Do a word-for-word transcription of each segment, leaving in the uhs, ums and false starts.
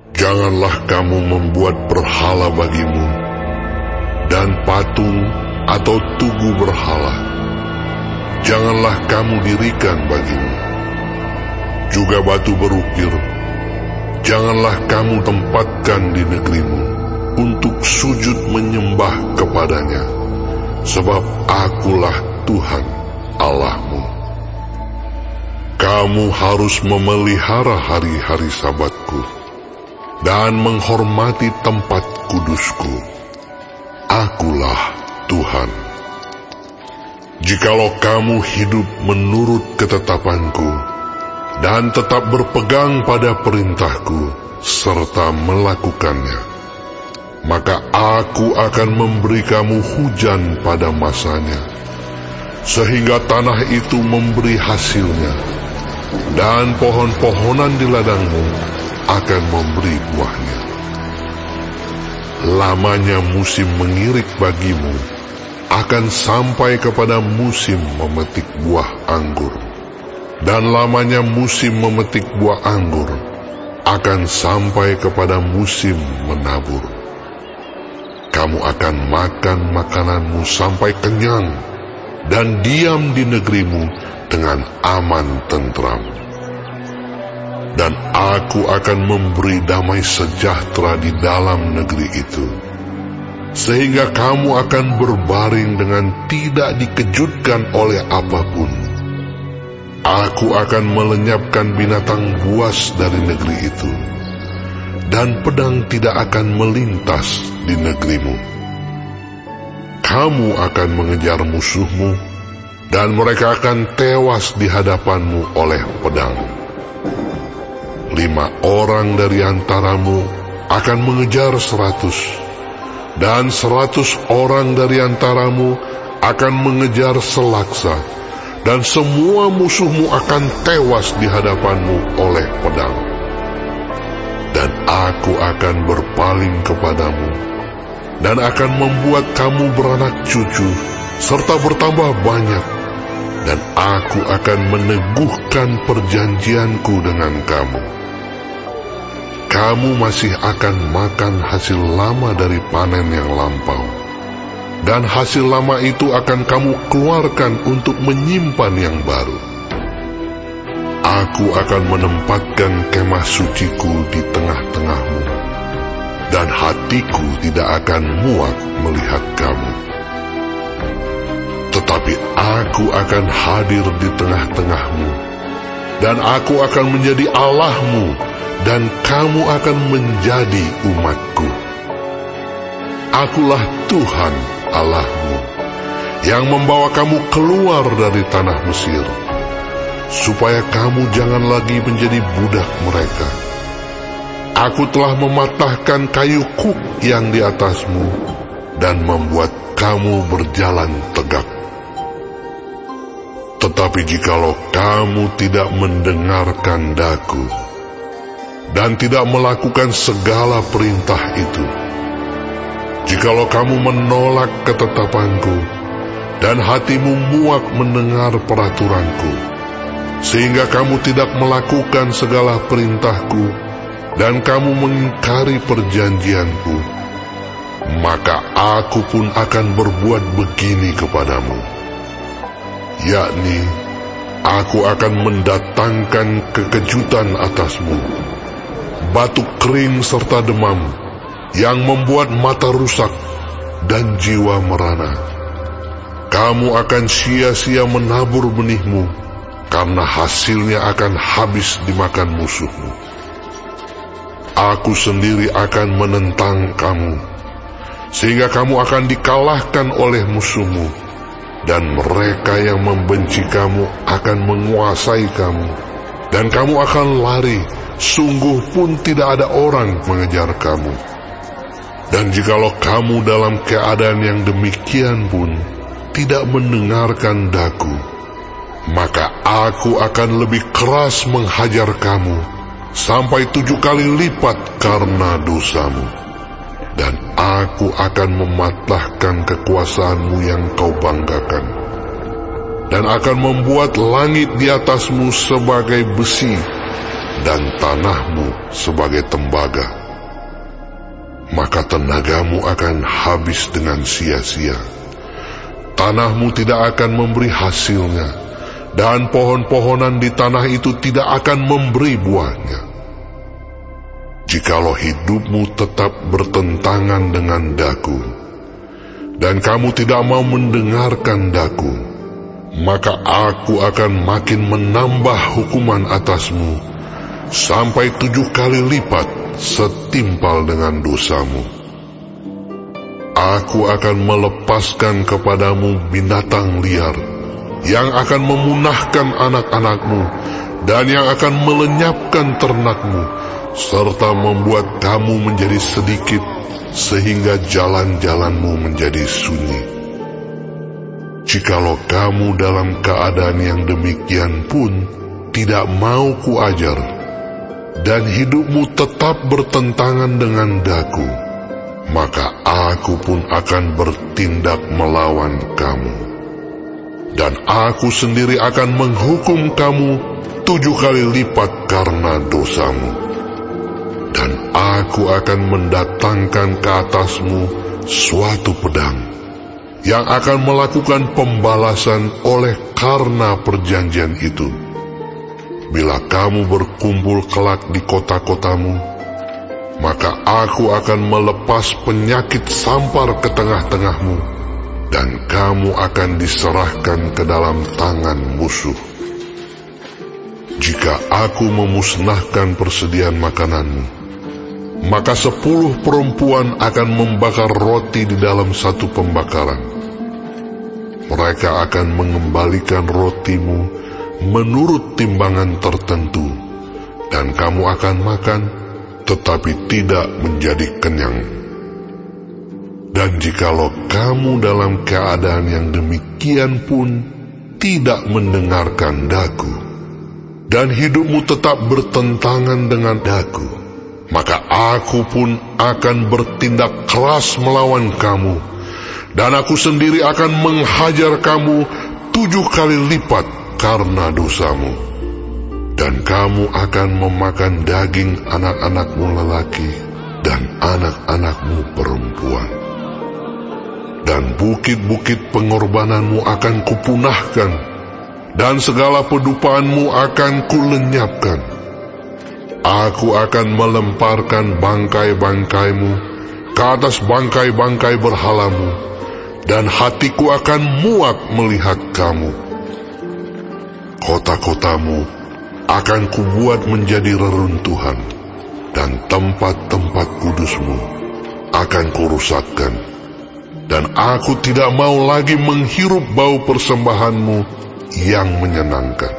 Janganlah kamu membuat berhala bagimu, dan patung atau tugu berhala. Janganlah kamu dirikan bagimu. Juga batu berukir, janganlah kamu tempatkan di negerimu untuk sujud menyembah kepadanya, sebab Akulah Tuhan Allahmu. Kamu harus memelihara hari-hari Sabatku dan menghormati tempat kudusku. Akulah Tuhan. Jikalau kamu hidup menurut ketetapanku dan tetap berpegang pada perintahku serta melakukannya, maka Aku akan memberi kamu hujan pada masanya, sehingga tanah itu memberi hasilnya, dan pohon-pohonan di ladangmu akan memberi buahnya. Lamanya musim mengirik bagimu akan sampai kepada musim memetik buah anggur, dan lamanya musim memetik buah anggur akan sampai kepada musim menabur. Kamu akan makan makananmu sampai kenyang dan diam di negerimu dengan aman tentram. Dan Aku akan memberi damai sejahtera di dalam negeri itu, sehingga kamu akan berbaring dengan tidak dikejutkan oleh apapun. Aku akan melenyapkan binatang buas dari negeri itu, dan pedang tidak akan melintas di negerimu. Kamu akan mengejar musuhmu, dan mereka akan tewas di hadapanmu oleh pedang. Lima orang dari antaramu akan mengejar seratus, dan seratus orang dari antaramu akan mengejar selaksa, dan semua musuhmu akan tewas di hadapanmu oleh pedang. Dan Aku akan berpaling kepadamu, dan akan membuat kamu beranak cucu, serta bertambah banyak, dan Aku akan meneguhkan perjanjianku dengan kamu. Kamu masih akan makan hasil lama dari panen yang lampau, dan hasil lama itu akan kamu keluarkan untuk menyimpan yang baru. Aku akan menempatkan kemah suciku di tengah-tengahmu, dan hatiku tidak akan muak melihat kamu. Tetapi Aku akan hadir di tengah-tengahmu, dan Aku akan menjadi Allahmu, dan kamu akan menjadi umatku. Akulah Tuhan Allahmu, yang membawa kamu keluar dari tanah Mesir, supaya kamu jangan lagi menjadi budak mereka. Aku telah mematahkan kayu kuk yang di atasmu, dan membuat kamu berjalan tegak. Tetapi jikalau kamu tidak mendengarkan daku, dan tidak melakukan segala perintah itu, jikalau kamu menolak ketetapanku, dan hatimu muak mendengar peraturanku, sehingga kamu tidak melakukan segala perintahku, dan kamu mengingkari perjanjianku, maka Aku pun akan berbuat begini kepadamu, yakni Aku akan mendatangkan kekejutan atasmu, batuk kering serta demam, yang membuat mata rusak dan jiwa merana. Kamu akan sia-sia menabur benihmu, karena hasilnya akan habis dimakan musuhmu. Aku sendiri akan menentang kamu, sehingga kamu akan dikalahkan oleh musuhmu, dan mereka yang membenci kamu akan menguasai kamu, dan kamu akan lari, sungguh pun tidak ada orang mengejar kamu. Dan jikalau kamu dalam keadaan yang demikian pun tidak mendengarkan daku, maka Aku akan lebih keras menghajar kamu sampai tujuh kali lipat karena dosamu. Dan Aku akan mematahkan kekuasaanmu yang kau banggakan, dan akan membuat langit di atasmu sebagai besi, dan tanahmu sebagai tembaga, maka tenagamu akan habis dengan sia-sia. Tanahmu tidak akan memberi hasilnya, dan pohon-pohonan di tanah itu tidak akan memberi buahnya. Jikalau hidupmu tetap bertentangan dengan daku, dan kamu tidak mau mendengarkan daku, maka aku akan makin menambah hukuman atasmu, sampai tujuh kali lipat setimpal dengan dosamu. Aku akan melepaskan kepadamu binatang liar, yang akan memunahkan anak-anakmu, dan yang akan melenyapkan ternakmu, serta membuat kamu menjadi sedikit, sehingga jalan-jalanmu menjadi sunyi. Jikalau kamu dalam keadaan yang demikian pun tidak mau kuajar, dan hidupmu tetap bertentangan dengan daku, maka aku pun akan bertindak melawan kamu. Dan aku sendiri akan menghukum kamu tujuh kali lipat karena dosamu. Dan aku akan mendatangkan ke atasmu suatu pedang, yang akan melakukan pembalasan oleh karena perjanjian itu. Bila kamu berkumpul kelak di kota-kotamu, maka aku akan melepas penyakit sampar ke tengah-tengahmu, dan kamu akan diserahkan ke dalam tangan musuh. Jika aku memusnahkan persediaan makananmu, maka sepuluh perempuan akan membakar roti di dalam satu pembakaran. Mereka akan mengembalikan rotimu menurut timbangan tertentu, dan kamu akan makan, tetapi tidak menjadi kenyang. Dan jikalau kamu dalam keadaan yang demikian pun tidak mendengarkan daku, dan hidupmu tetap bertentangan dengan daku, maka aku pun akan bertindak keras melawan kamu, dan aku sendiri akan menghajar kamu tujuh kali lipat karena dosamu. Dan kamu akan memakan daging anak-anakmu lelaki dan anak-anakmu perempuan. Dan bukit-bukit pengorbananmu akan kupunahkan, dan segala pedupaanmu akan kulenyapkan. Aku akan melemparkan bangkai-bangkaimu ke atas bangkai-bangkai berhalamu, dan hatiku akan muak melihat kamu. Kota-kotamu akan kubuat menjadi reruntuhan, dan tempat-tempat kudusmu akan kurusakkan, dan aku tidak mau lagi menghirup bau persembahanmu yang menyenangkan.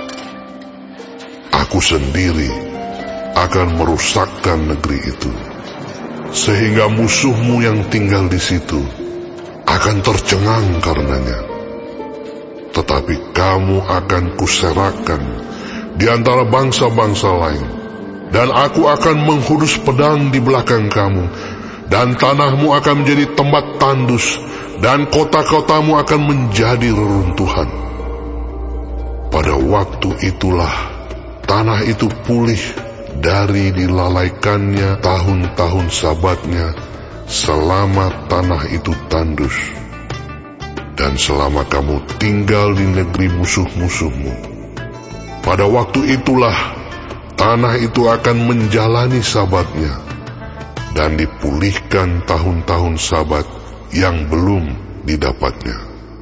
Aku sendiri akan merusakkan negeri itu, sehingga musuhmu yang tinggal di situ akan tercengang karenanya. Tetapi kamu akan kuserahkan di antara bangsa-bangsa lain, dan aku akan menghunus pedang di belakang kamu, dan tanahmu akan menjadi tempat tandus, dan kota-kotamu akan menjadi reruntuhan. Pada waktu itulah tanah itu pulih dari dilalaikannya tahun-tahun sabatnya, selama tanah itu tandus. Dan selama kamu tinggal di negeri musuh-musuhmu, pada waktu itulah tanah itu akan menjalani sabatnya, dan dipulihkan tahun-tahun sabat yang belum didapatnya.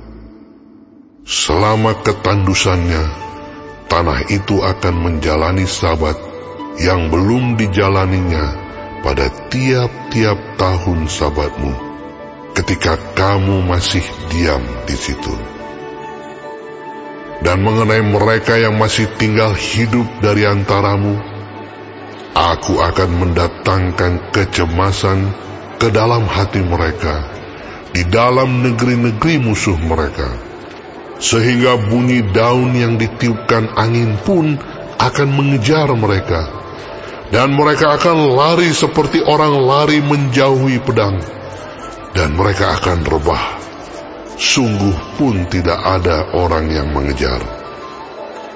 Selama ketandusannya, tanah itu akan menjalani sabat yang belum dijalaninya pada tiap-tiap tahun sabatmu, ketika kamu masih diam di situ. Dan mengenai mereka yang masih tinggal hidup dari antaramu, aku akan mendatangkan kecemasan ke dalam hati mereka di dalam negeri-negeri musuh mereka, sehingga bunyi daun yang ditiupkan angin pun akan mengejar mereka, dan mereka akan lari seperti orang lari menjauhi pedang, dan mereka akan rebah, sungguh pun tidak ada orang yang mengejar. Dan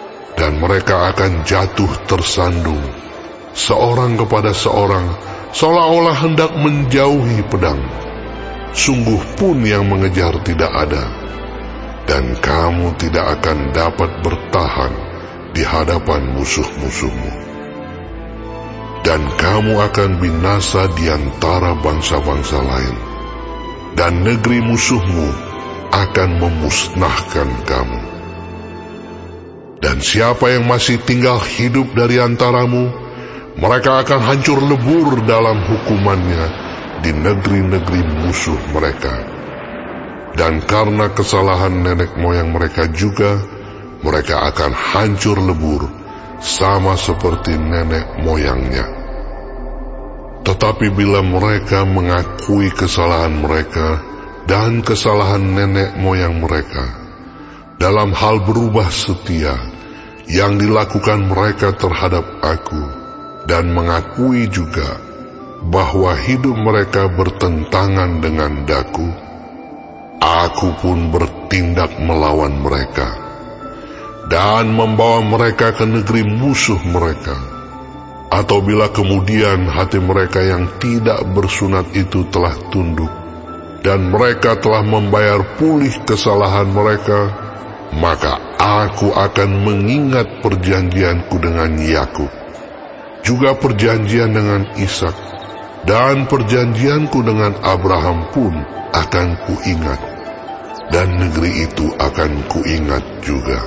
dan mereka akan jatuh tersandung, seorang kepada seorang, seolah-olah hendak menjauhi pedang. Sungguh pun yang mengejar tidak ada, dan kamu tidak akan dapat bertahan di hadapan musuh-musuhmu. Dan kamu akan binasa di antara bangsa-bangsa lain, dan negeri musuhmu akan memusnahkan kamu. Dan siapa yang masih tinggal hidup dari antaramu, mereka akan hancur lebur dalam hukumannya di negeri-negeri musuh mereka. Dan karena kesalahan nenek moyang mereka juga, mereka akan hancur lebur sama seperti nenek moyangnya. Tetapi bila mereka mengakui kesalahan mereka dan kesalahan nenek moyang mereka, dalam hal berubah setia yang dilakukan mereka terhadap Aku, dan mengakui juga bahwa hidup mereka bertentangan dengan Daku, Aku pun bertindak melawan mereka dan membawa mereka ke negeri musuh mereka. Atau bila kemudian hati mereka yang tidak bersunat itu telah tunduk, dan mereka telah membayar pulih kesalahan mereka, maka Aku akan mengingat perjanjianku dengan Yakub, juga perjanjian dengan Ishak, dan perjanjianku dengan Abraham pun akan kuingat, dan negeri itu akan kuingat juga.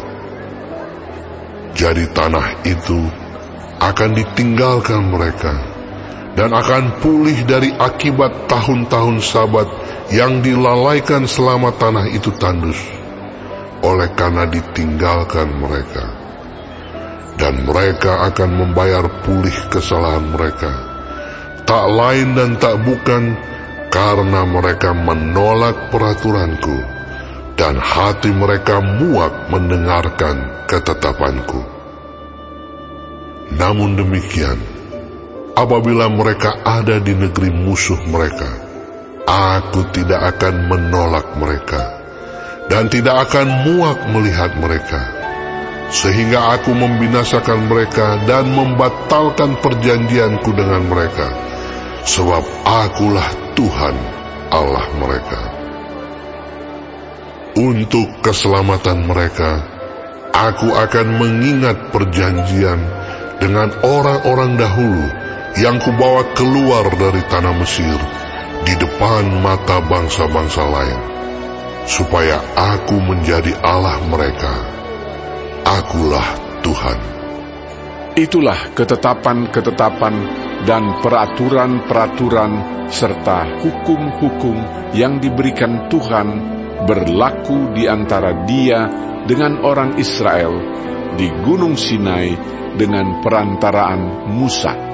Jadi tanah itu akan ditinggalkan mereka, dan akan pulih dari akibat tahun-tahun Sabat yang dilalaikan selama tanah itu tandus, oleh karena ditinggalkan mereka. Dan mereka akan membayar pulih kesalahan mereka, tak lain dan tak bukan karena mereka menolak peraturanku, dan hati mereka muak mendengarkan ketetapanku. Namun demikian, apabila mereka ada di negeri musuh mereka, Aku tidak akan menolak mereka, dan tidak akan muak melihat mereka, sehingga Aku membinasakan mereka dan membatalkan perjanjianku dengan mereka, sebab Akulah Tuhan Allah mereka. Untuk keselamatan mereka, Aku akan mengingat perjanjian dengan orang-orang dahulu yang Kubawa keluar dari tanah Mesir di depan mata bangsa-bangsa lain, supaya Aku menjadi Allah mereka. Akulah Tuhan. Itulah ketetapan-ketetapan dan peraturan-peraturan serta hukum-hukum yang diberikan Tuhan berlaku di antara Dia dengan orang Israel di Gunung Sinai dengan perantaraan Musa.